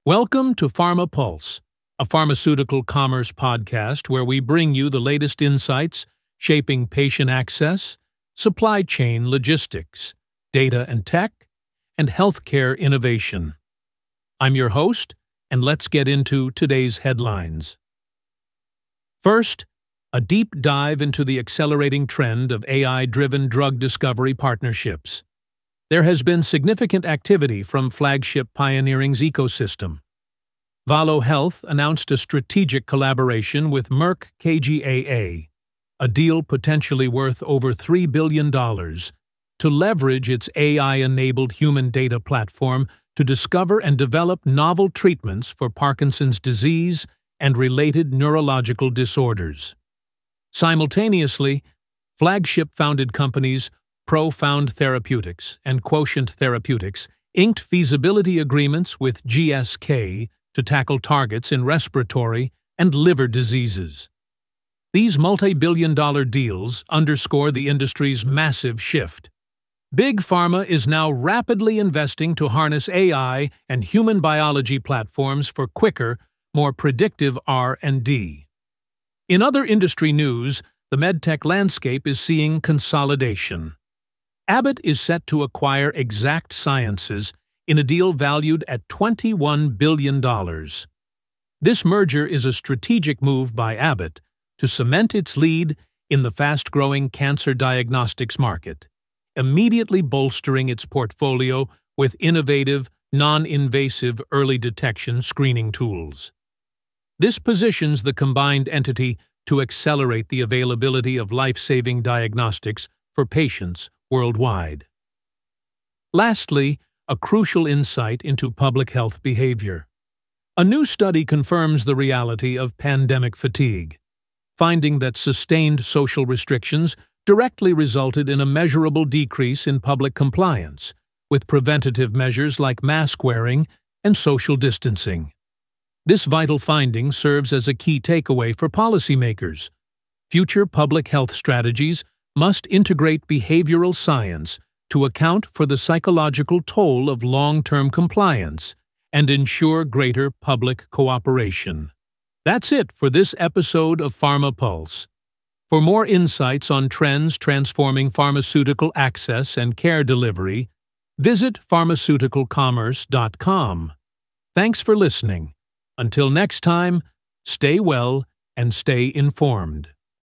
Welcome to Pharma Pulse, a pharmaceutical commerce podcast where we bring you the latest insights shaping patient access, supply chain logistics, data and tech, and healthcare innovation. I'm your host, and let's get into today's headlines. First, a deep dive into the accelerating trend of AI-driven drug discovery partnerships. There has been significant activity from Flagship Pioneering's ecosystem. Valo Health announced a strategic collaboration with Merck KGaA, a deal potentially worth over $3 billion, to leverage its AI-enabled human data platform to discover and develop novel treatments for Parkinson's disease and related neurological disorders. Simultaneously, Flagship-founded companies Profound Therapeutics and Quotient Therapeutics inked feasibility agreements with GSK to tackle targets in respiratory and liver diseases. These multi-billion-dollar deals underscore the industry's massive shift. Big Pharma is now rapidly investing to harness AI and human biology platforms for quicker, more predictive R&D. In other industry news, the medtech landscape is seeing consolidation. Abbott is set to acquire Exact Sciences in a deal valued at $21 billion. This merger is a strategic move by Abbott to cement its lead in the fast-growing cancer diagnostics market, immediately bolstering its portfolio with innovative, non-invasive early detection screening tools. This positions the combined entity to accelerate the availability of life-saving diagnostics for patients worldwide. Lastly, a crucial insight into public health behavior. A new study confirms the reality of pandemic fatigue, finding that sustained social restrictions directly resulted in a measurable decrease in public compliance, with preventative measures like mask wearing and social distancing. This vital finding serves as a key takeaway for policymakers. Future public health strategies must integrate behavioral science to account for the psychological toll of long-term compliance and ensure greater public cooperation. That's it for this episode of Pharma Pulse. For more insights on trends transforming pharmaceutical access and care delivery, visit pharmaceuticalcommerce.com. Thanks for listening. Until next time, stay well and stay informed.